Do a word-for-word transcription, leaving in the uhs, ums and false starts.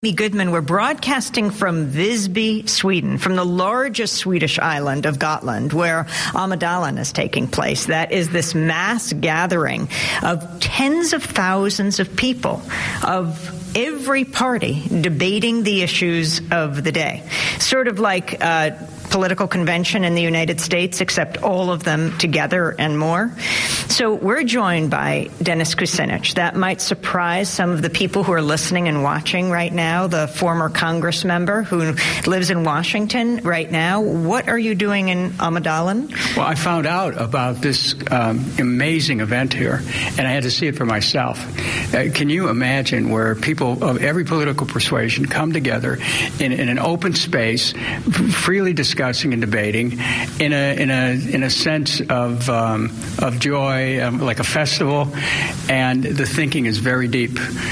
Amy Goodman, we're broadcasting from Visby, Sweden, from the largest Swedish island of Gotland, where Almedalen is taking place. That is this mass gathering of tens of thousands of people, of every party debating the issues of the day. Sort of like a political convention in the United States, except all of them together and more. So we're joined by Dennis Kucinich. That might surprise some of the people who are listening and watching right now, the former Congress member who lives in Washington right now. What are you doing in Almedalen? Well, I found out about this um, amazing event here, and I had to see it for myself. Uh, can you imagine where people of every political persuasion come together in, in an open space, freely discussing and debating in a in a in a sense of um, of joy, um, like a festival, and the thinking is very deep.